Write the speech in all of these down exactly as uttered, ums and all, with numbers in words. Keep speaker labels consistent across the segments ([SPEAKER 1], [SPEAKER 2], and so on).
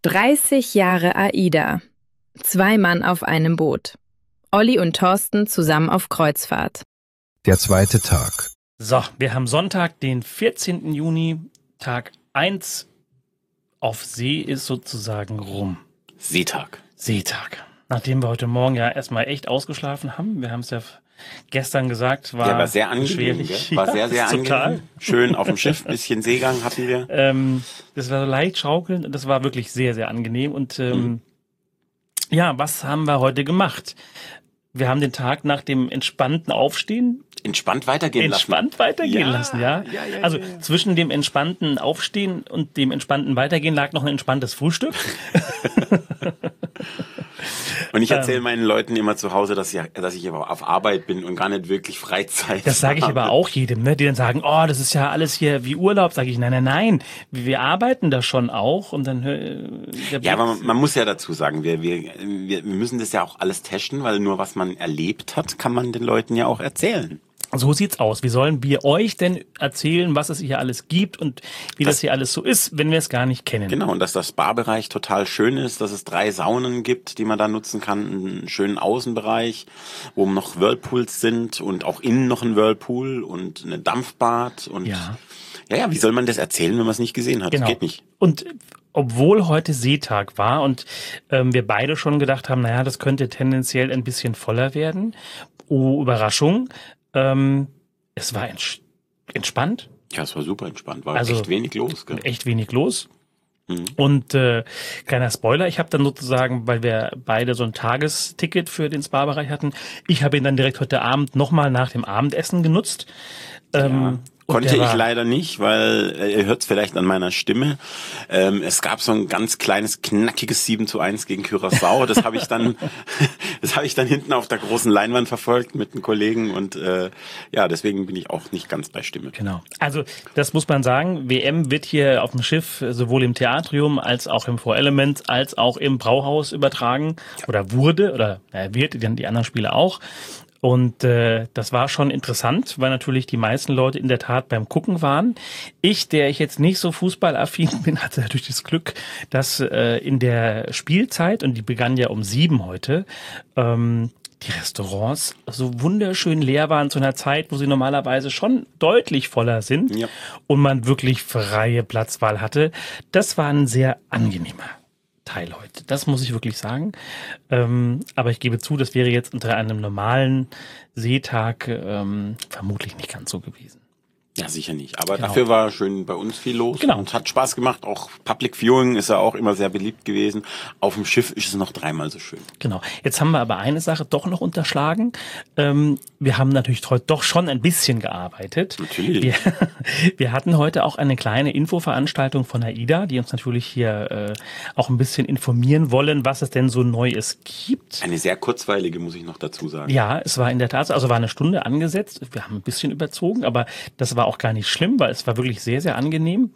[SPEAKER 1] dreißig Jahre AIDA. Zwei Mann auf einem Boot. Olli und Thorsten zusammen auf Kreuzfahrt.
[SPEAKER 2] Der zweite Tag.
[SPEAKER 3] So, wir haben Sonntag, den vierzehnten Juni, Tag eins auf See ist sozusagen rum.
[SPEAKER 4] Seetag.
[SPEAKER 3] Seetag. Nachdem wir heute Morgen ja erstmal echt ausgeschlafen haben, wir haben es ja gestern gesagt, war,
[SPEAKER 4] ja, war sehr angenehm,
[SPEAKER 3] schwierig.
[SPEAKER 4] War sehr, sehr
[SPEAKER 3] ja,
[SPEAKER 4] angenehm.
[SPEAKER 3] Total.
[SPEAKER 4] Schön auf dem Schiff, bisschen Seegang hatten wir.
[SPEAKER 3] Ähm, das war so leicht schaukeln, das war wirklich sehr, sehr angenehm. Und ähm, mhm. ja, was haben wir heute gemacht? Wir haben den Tag nach dem entspannten Aufstehen
[SPEAKER 4] entspannt weitergehen
[SPEAKER 3] entspannt
[SPEAKER 4] lassen.
[SPEAKER 3] weitergehen
[SPEAKER 4] ja,
[SPEAKER 3] lassen, ja.
[SPEAKER 4] ja, ja
[SPEAKER 3] also
[SPEAKER 4] ja, ja.
[SPEAKER 3] zwischen dem entspannten Aufstehen und dem entspannten Weitergehen lag noch ein entspanntes Frühstück.
[SPEAKER 4] Und ich erzähle ähm, meinen Leuten immer zu Hause, dass ich, dass ich auf Arbeit bin und gar nicht wirklich Freizeit. Das
[SPEAKER 3] sage ich
[SPEAKER 4] habe.
[SPEAKER 3] aber auch jedem, ne, die dann sagen, oh, das ist ja alles hier wie Urlaub. Sage ich, nein, nein, nein, wir arbeiten da schon auch. Und dann äh,
[SPEAKER 4] ja, aber man, man muss ja dazu sagen, wir, wir, wir müssen das ja auch alles testen, weil nur was man erlebt hat, kann man den Leuten ja auch erzählen.
[SPEAKER 3] So sieht's aus. Wie sollen wir euch denn erzählen, was es hier alles gibt und wie das, das hier alles so ist, wenn wir es gar nicht kennen?
[SPEAKER 4] Genau, und dass der Spa-Bereich total schön ist, dass es drei Saunen gibt, die man da nutzen kann, einen schönen Außenbereich, wo noch Whirlpools sind und auch innen noch ein Whirlpool und eine Dampfbad und
[SPEAKER 3] ja,
[SPEAKER 4] ja, ja wie soll man das erzählen, wenn man es nicht gesehen hat?
[SPEAKER 3] Genau.
[SPEAKER 4] Das geht nicht.
[SPEAKER 3] Und obwohl heute Seetag war und ähm, wir beide schon gedacht haben, naja, das könnte tendenziell ein bisschen voller werden. Oh, Überraschung. Ähm, es war ents- entspannt.
[SPEAKER 4] Ja, es war super entspannt. War
[SPEAKER 3] also
[SPEAKER 4] echt wenig los. Gell?
[SPEAKER 3] Echt wenig los.
[SPEAKER 4] Mhm.
[SPEAKER 3] Und äh, kleiner Spoiler, ich habe dann sozusagen, weil wir beide so ein Tagesticket für den Spa-Bereich hatten, ich habe ihn dann direkt heute Abend nochmal nach dem Abendessen genutzt. Ähm,
[SPEAKER 4] ja. Konnte ich leider nicht, weil äh, ihr hört es vielleicht an meiner Stimme. Ähm, es gab so ein ganz kleines, knackiges sieben zu eins gegen Curaçao. Das habe ich dann das habe ich dann hinten auf der großen Leinwand verfolgt mit einem Kollegen und äh, ja, deswegen bin ich auch nicht ganz bei Stimme.
[SPEAKER 3] Genau. Also das muss man sagen, W M wird hier auf dem Schiff sowohl im Theatrium als auch im Four Elements als auch im Brauhaus übertragen oder wurde oder äh, wird, die, die anderen Spiele auch. Und äh, das war schon interessant, weil natürlich die meisten Leute in der Tat beim Gucken waren. Ich, der ich jetzt nicht so fußballaffin bin, hatte natürlich das Glück, dass äh, in der Spielzeit, und die begann ja um sieben heute, ähm, die Restaurants so wunderschön leer waren zu einer Zeit, wo sie normalerweise schon deutlich voller sind, ja, und man wirklich freie Platzwahl hatte. Das war ein sehr angenehmer Teil heute. Das muss ich wirklich sagen. Ähm, aber ich gebe zu, das wäre jetzt unter einem normalen Seetag ähm, vermutlich nicht ganz so gewesen.
[SPEAKER 4] Ja, sicher nicht. Aber
[SPEAKER 3] genau,
[SPEAKER 4] dafür war schön bei uns viel los.
[SPEAKER 3] Genau.
[SPEAKER 4] Und hat Spaß gemacht. Auch Public Viewing ist ja auch immer sehr beliebt gewesen. Auf dem Schiff ist es noch dreimal so schön.
[SPEAKER 3] Genau. Jetzt haben wir aber eine Sache doch noch unterschlagen. Ähm, wir haben natürlich heute doch schon ein bisschen gearbeitet.
[SPEAKER 4] Natürlich.
[SPEAKER 3] Wir, wir hatten heute auch eine kleine Infoveranstaltung von AIDA, die uns natürlich hier äh, auch ein bisschen informieren wollen, was es denn so Neues gibt.
[SPEAKER 4] Eine sehr kurzweilige, muss ich noch dazu sagen.
[SPEAKER 3] Ja, es war in der Tat, also war eine Stunde angesetzt. Wir haben ein bisschen überzogen, aber das war auch gar nicht schlimm, weil es war wirklich sehr, sehr angenehm.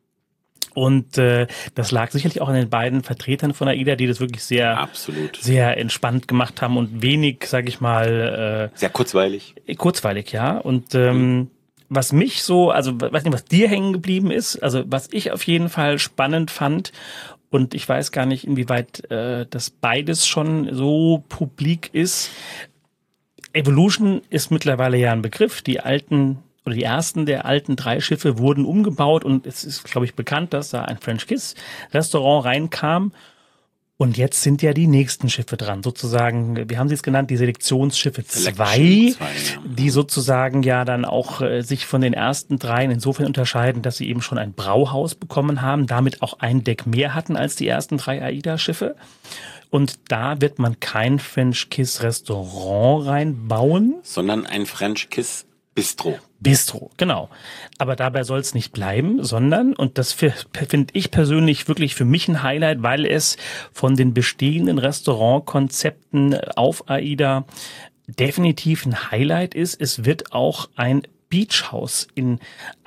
[SPEAKER 3] Und äh, das lag sicherlich auch an den beiden Vertretern von AIDA, die das wirklich sehr,
[SPEAKER 4] absolut,
[SPEAKER 3] sehr entspannt gemacht haben und wenig, sag ich mal,
[SPEAKER 4] äh, sehr kurzweilig.
[SPEAKER 3] Kurzweilig, ja. Und ähm, mhm. was mich so, also weiß nicht, was dir hängen geblieben ist, also was ich auf jeden Fall spannend fand, und ich weiß gar nicht, inwieweit äh, das beides schon so publik ist. Evolution ist mittlerweile ja ein Begriff. Die alten oder die ersten der alten drei Schiffe wurden umgebaut und es ist, glaube ich, bekannt, dass da ein French Kiss Restaurant reinkam. Und jetzt sind ja die nächsten Schiffe dran, sozusagen, wie haben Sie es genannt, die Selektionsschiffe zwei, die sozusagen ja dann auch äh, sich von den ersten dreien insofern unterscheiden, dass sie eben schon ein Brauhaus bekommen haben, damit auch ein Deck mehr hatten als die ersten drei AIDA-Schiffe. Und da wird man kein French Kiss Restaurant reinbauen,
[SPEAKER 4] sondern ein French Kiss Bistro.
[SPEAKER 3] Bistro, genau. Aber dabei soll es nicht bleiben, sondern, und das finde ich persönlich wirklich für mich ein Highlight, weil es von den bestehenden Restaurantkonzepten auf AIDA definitiv ein Highlight ist. Es wird auch ein Beachhaus in alle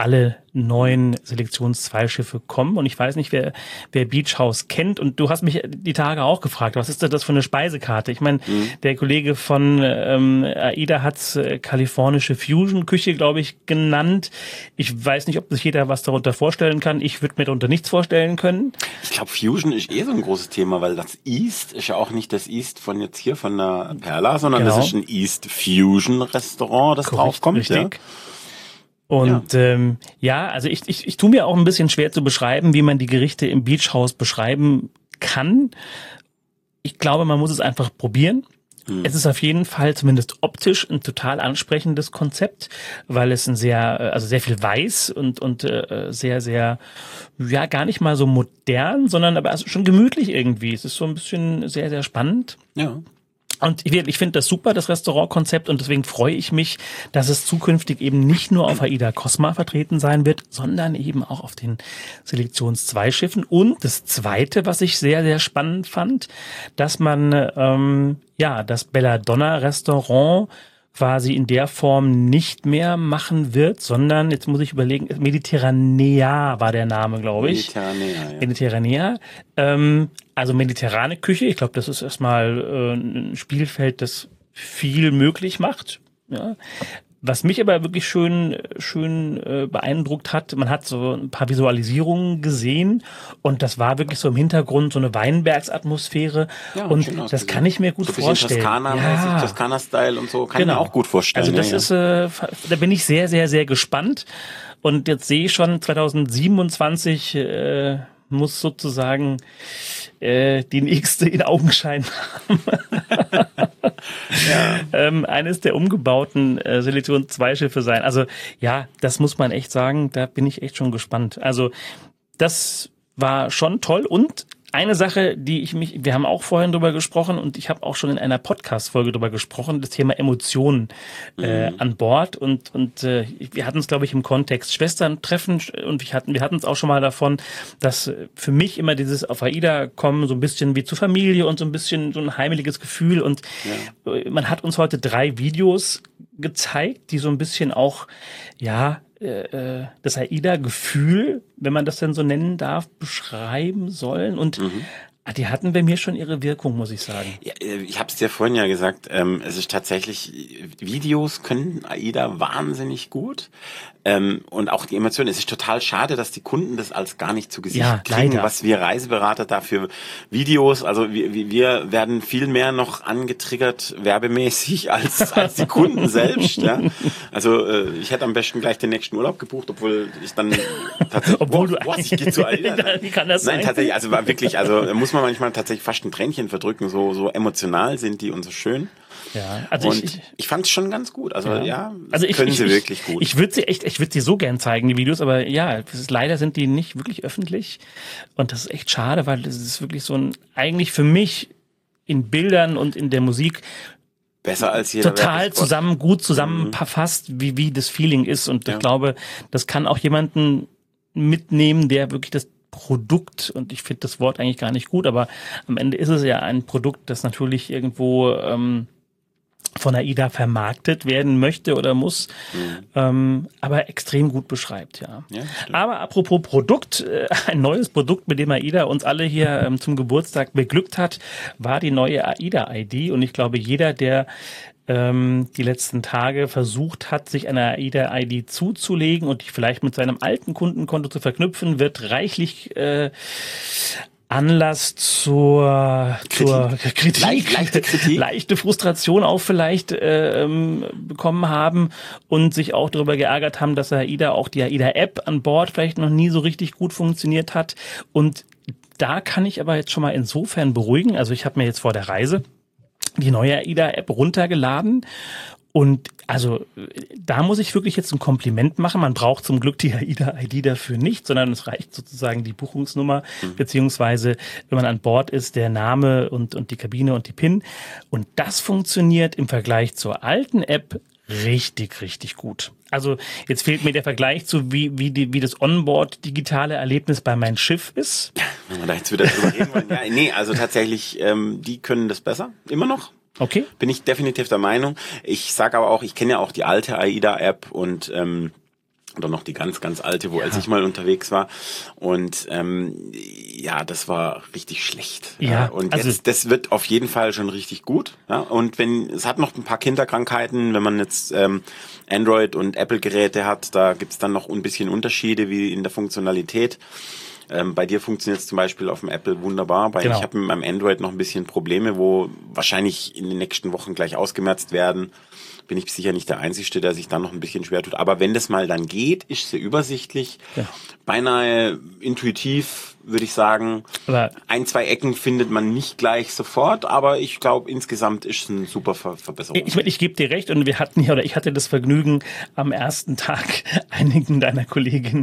[SPEAKER 3] neuen Selektions zwei Schiffe kommen. Und ich weiß nicht, wer, wer Beach House kennt. Und du hast mich die Tage auch gefragt, was ist denn das für eine Speisekarte? Ich meine, mhm. der Kollege von ähm, AIDA hat's äh, kalifornische Fusion-Küche, glaube ich, genannt. Ich weiß nicht, ob sich jeder was darunter vorstellen kann. Ich würde mir darunter nichts vorstellen können.
[SPEAKER 4] Ich glaube, Fusion ist eh so ein großes Thema, weil das East ist ja auch nicht das East von jetzt hier von der Perla, sondern genau. das ist ein East Fusion Restaurant, das Korrekt, draufkommt. Richtig. Ja.
[SPEAKER 3] Und ja. Ähm, ja, also ich, ich, ich tue mir auch ein bisschen schwer zu beschreiben, wie man die Gerichte im Beach House beschreiben kann. Ich glaube, man muss es einfach probieren. Mhm. Es ist auf jeden Fall zumindest optisch ein total ansprechendes Konzept, weil es ein sehr, also sehr viel weiß und und äh, sehr, sehr, ja, gar nicht mal so modern, sondern aber also schon gemütlich irgendwie. Es ist so ein bisschen sehr, sehr spannend.
[SPEAKER 4] Ja.
[SPEAKER 3] Und ich, ich finde das super, das Restaurantkonzept, und deswegen freue ich mich, dass es zukünftig eben nicht nur auf AIDA Cosma vertreten sein wird, sondern eben auch auf den Selektions zwei Schiffen. Und das Zweite, was ich sehr, sehr spannend fand, dass man ähm, ja das Belladonna Restaurant quasi in der Form nicht mehr machen wird, sondern, jetzt muss ich überlegen, Mediterranea war der Name, glaube ich.
[SPEAKER 4] Mediterranea, ja.
[SPEAKER 3] Mediterranea. Ähm, also mediterrane Küche, ich glaube, das ist erstmal äh, ein Spielfeld, das viel möglich macht. Ja. Was mich aber wirklich schön schön äh, beeindruckt hat, man hat so ein paar Visualisierungen gesehen und das war wirklich so im Hintergrund so eine Weinbergsatmosphäre, ja, und das gesehen. Kann ich mir gut
[SPEAKER 4] so
[SPEAKER 3] vorstellen.
[SPEAKER 4] Toskana, ja. Toskana-Style und so, kann
[SPEAKER 3] genau.
[SPEAKER 4] ich mir auch gut vorstellen.
[SPEAKER 3] Also das ja, ist, äh, da bin ich sehr, sehr, sehr gespannt, und jetzt sehe ich schon zwanzig siebenundzwanzig äh, muss sozusagen äh, die nächste in Augenschein haben. ja. ähm, eines der umgebauten äh, Selektion zwei Schiffe sein. Also ja, das muss man echt sagen, da bin ich echt schon gespannt. Also das war schon toll, und eine Sache, die ich mich, wir haben auch vorhin drüber gesprochen und ich habe auch schon in einer Podcast-Folge drüber gesprochen, das Thema Emotionen äh, mhm. an Bord, und und äh, wir hatten es, glaube ich, im Kontext Schwestern-Treffen, und wir hatten wir hatten es auch schon mal davon, dass für mich immer dieses auf AIDA kommen so ein bisschen wie zur Familie und so ein bisschen so ein heimeliges Gefühl, und ja. man hat uns heute drei Videos gezeigt, die so ein bisschen auch, ja, äh, das AIDA-Gefühl, wenn man das denn so nennen darf, beschreiben sollen, und mhm. die hatten bei mir schon ihre Wirkung, muss ich sagen.
[SPEAKER 4] Ja, ich habe es dir vorhin ja gesagt, ähm, es ist tatsächlich, Videos können AIDA wahnsinnig gut, ähm, und auch die Emotionen. Es ist total schade, dass die Kunden das als gar nicht zu Gesicht
[SPEAKER 3] ja,
[SPEAKER 4] kriegen,
[SPEAKER 3] leider.
[SPEAKER 4] Was wir Reiseberater da für Videos, also wir, wir werden viel mehr noch angetriggert werbemäßig als als die Kunden selbst. Ja? Also äh, ich hätte am besten gleich den nächsten Urlaub gebucht, obwohl ich dann tatsächlich,
[SPEAKER 3] obwohl du
[SPEAKER 4] boah, ich gehe zu AIDA.
[SPEAKER 3] Wie kann das
[SPEAKER 4] Nein,
[SPEAKER 3] sein?
[SPEAKER 4] tatsächlich, also war wirklich, also muss man manchmal tatsächlich fast ein Tränchen verdrücken, so so emotional sind die und so schön.
[SPEAKER 3] Ja, also
[SPEAKER 4] und
[SPEAKER 3] ich, ich,
[SPEAKER 4] ich fand es schon ganz gut. Also ja, ja
[SPEAKER 3] also ich,
[SPEAKER 4] können
[SPEAKER 3] ich,
[SPEAKER 4] sie
[SPEAKER 3] ich,
[SPEAKER 4] wirklich gut.
[SPEAKER 3] Ich würde sie echt, ich würde sie so gern zeigen, die Videos, aber ja, ist, leider sind die nicht wirklich öffentlich, und das ist echt schade, weil das ist wirklich so ein, eigentlich für mich in Bildern und in der Musik
[SPEAKER 4] besser als jeder
[SPEAKER 3] total zusammen, gut zusammenfasst, mhm. wie wie das Feeling ist, und ja. ich glaube, das kann auch jemanden mitnehmen, der wirklich das Produkt, und ich finde das Wort eigentlich gar nicht gut, aber am Ende ist es ja ein Produkt, das natürlich irgendwo ähm, von AIDA vermarktet werden möchte oder muss, mhm. ähm, aber extrem gut beschreibt, ja. ja aber apropos Produkt, äh, ein neues Produkt, mit dem AIDA uns alle hier ähm, zum Geburtstag beglückt hat, war die neue AIDA-I D, und ich glaube, jeder, der ähm, die letzten Tage versucht hat, sich eine AIDA-I D zuzulegen und die vielleicht mit seinem alten Kundenkonto zu verknüpfen, wird reichlich äh, Anlass zur Kritik, zur Kritik,
[SPEAKER 4] Leicht, leichte Kritik,
[SPEAKER 3] leichte Frustration auch vielleicht ähm, bekommen haben und sich auch darüber geärgert haben, dass AIDA auch die AIDA-App an Bord vielleicht noch nie so richtig gut funktioniert hat. Und da kann ich aber jetzt schon mal insofern beruhigen. Also ich habe mir jetzt vor der Reise die neue AIDA-App runtergeladen. Und also da muss ich wirklich jetzt ein Kompliment machen. Man braucht zum Glück die AIDA-I D dafür nicht, sondern es reicht sozusagen die Buchungsnummer, mhm. beziehungsweise wenn man an Bord ist, der Name und, und die Kabine und die PIN. Und das funktioniert im Vergleich zur alten App richtig, richtig gut. Also jetzt fehlt mir der Vergleich zu, wie, wie, die, wie das Onboard-digitale Erlebnis bei Mein Schiff ist.
[SPEAKER 4] Wenn wir da jetzt wieder drüber reden wollen. Ja, nee, also tatsächlich, ähm, die können das besser, immer noch.
[SPEAKER 3] Okay.
[SPEAKER 4] Bin ich definitiv der Meinung. Ich sage aber auch, ich kenne ja auch die alte AIDA-App und ähm, oder noch die ganz, ganz alte, wo ja. als ich mal unterwegs war. Und ähm, ja, das war richtig schlecht.
[SPEAKER 3] Ja,
[SPEAKER 4] ja. Und
[SPEAKER 3] also
[SPEAKER 4] jetzt, das wird auf jeden Fall schon richtig gut. Ja. Und wenn es hat noch ein paar Kinderkrankheiten, wenn man jetzt ähm, Android- und Apple-Geräte hat, da gibt's dann noch ein bisschen Unterschiede wie in der Funktionalität. Ähm, bei dir funktioniert es zum Beispiel auf dem Apple wunderbar. Bei
[SPEAKER 3] genau.
[SPEAKER 4] Ich habe mit meinem Android noch ein bisschen Probleme, wo wahrscheinlich in den nächsten Wochen gleich ausgemerzt werden. Bin ich sicher nicht der Einzige, der sich dann noch ein bisschen schwer tut. Aber wenn das mal dann geht, ist es sehr übersichtlich. Ja. Beinahe intuitiv, würde ich sagen. Aber ein, zwei Ecken findet man nicht gleich sofort, aber ich glaube, insgesamt ist es eine super Ver- Verbesserung.
[SPEAKER 3] Ich, ich gebe dir recht und wir hatten ja, oder ich hatte das Vergnügen, am ersten Tag einigen deiner Kolleginnen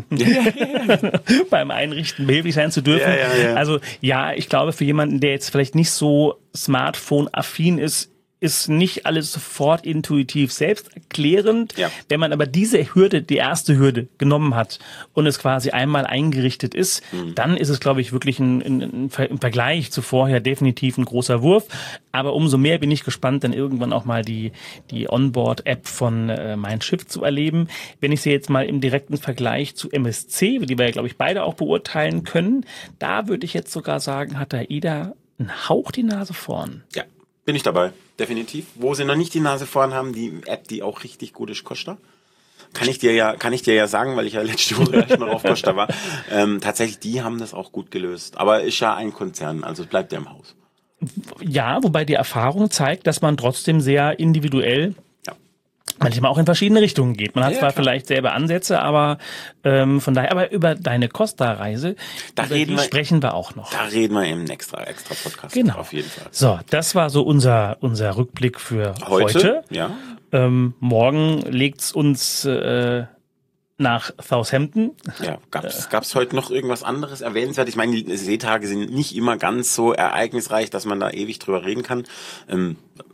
[SPEAKER 3] beim Einrichten behilflich sein zu dürfen.
[SPEAKER 4] Ja, ja, ja.
[SPEAKER 3] Also ja, ich glaube, für jemanden, der jetzt vielleicht nicht so Smartphone-affin ist, ist nicht alles sofort intuitiv selbsterklärend. Ja. Wenn man aber diese Hürde, die erste Hürde genommen hat und es quasi einmal eingerichtet ist, mhm. dann ist es, glaube ich, wirklich ein, ein, ein, im Vergleich zu vorher definitiv ein großer Wurf. Aber umso mehr bin ich gespannt, dann irgendwann auch mal die, die Onboard-App von äh, Mein Schiff zu erleben. Wenn ich sie jetzt mal im direkten Vergleich zu M S C, die wir ja, glaube ich, beide auch beurteilen können, da würde ich jetzt sogar sagen, hat AIDA einen Hauch die Nase vorn.
[SPEAKER 4] Ja. Bin ich dabei, definitiv. Wo sie noch nicht die Nase vorn haben, die App, die auch richtig gut ist, Costa. Kann ich dir ja, kann ich dir ja sagen, weil ich ja letzte Woche erst noch auf Costa war. Ähm, tatsächlich, die haben das auch gut gelöst. Aber ist ja ein Konzern, also es bleibt ja im Haus.
[SPEAKER 3] Ja, wobei die Erfahrung zeigt, dass man trotzdem sehr individuell manchmal auch in verschiedene Richtungen geht. Man hat ja, zwar klar. vielleicht selber Ansätze, aber ähm, von daher, aber über deine Costa-Reise,
[SPEAKER 4] da
[SPEAKER 3] über
[SPEAKER 4] reden
[SPEAKER 3] die
[SPEAKER 4] wir,
[SPEAKER 3] sprechen wir auch noch.
[SPEAKER 4] Da reden wir im extra, extra Podcast.
[SPEAKER 3] Genau.
[SPEAKER 4] Auf jeden Fall.
[SPEAKER 3] So, das war so unser unser Rückblick für heute. heute.
[SPEAKER 4] Ja.
[SPEAKER 3] Ähm, morgen legt's uns äh, nach Southampton.
[SPEAKER 4] Ja, gab's, gab's heute noch irgendwas anderes erwähnenswert? Ich meine, die Seetage sind nicht immer ganz so ereignisreich, dass man da ewig drüber reden kann. Ähm,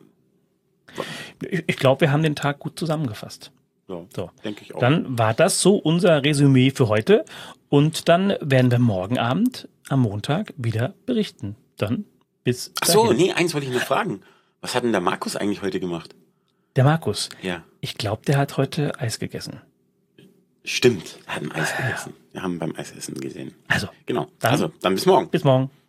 [SPEAKER 3] Ich glaube, wir haben den Tag gut zusammengefasst.
[SPEAKER 4] Ja, so, denke ich auch.
[SPEAKER 3] Dann war das so unser Resümee für heute. Und dann werden wir morgen Abend am Montag wieder berichten. Dann bis
[SPEAKER 4] Ach so, dahin. nee, eins wollte ich noch fragen. Was hat denn der Markus eigentlich heute gemacht?
[SPEAKER 3] Der Markus?
[SPEAKER 4] Ja.
[SPEAKER 3] Ich glaube, der hat heute Eis gegessen.
[SPEAKER 4] Stimmt, er hat ein Eis gegessen. Wir haben beim Eisessen gesehen.
[SPEAKER 3] Also.
[SPEAKER 4] Genau.
[SPEAKER 3] Dann,
[SPEAKER 4] also, dann bis morgen.
[SPEAKER 3] Bis morgen.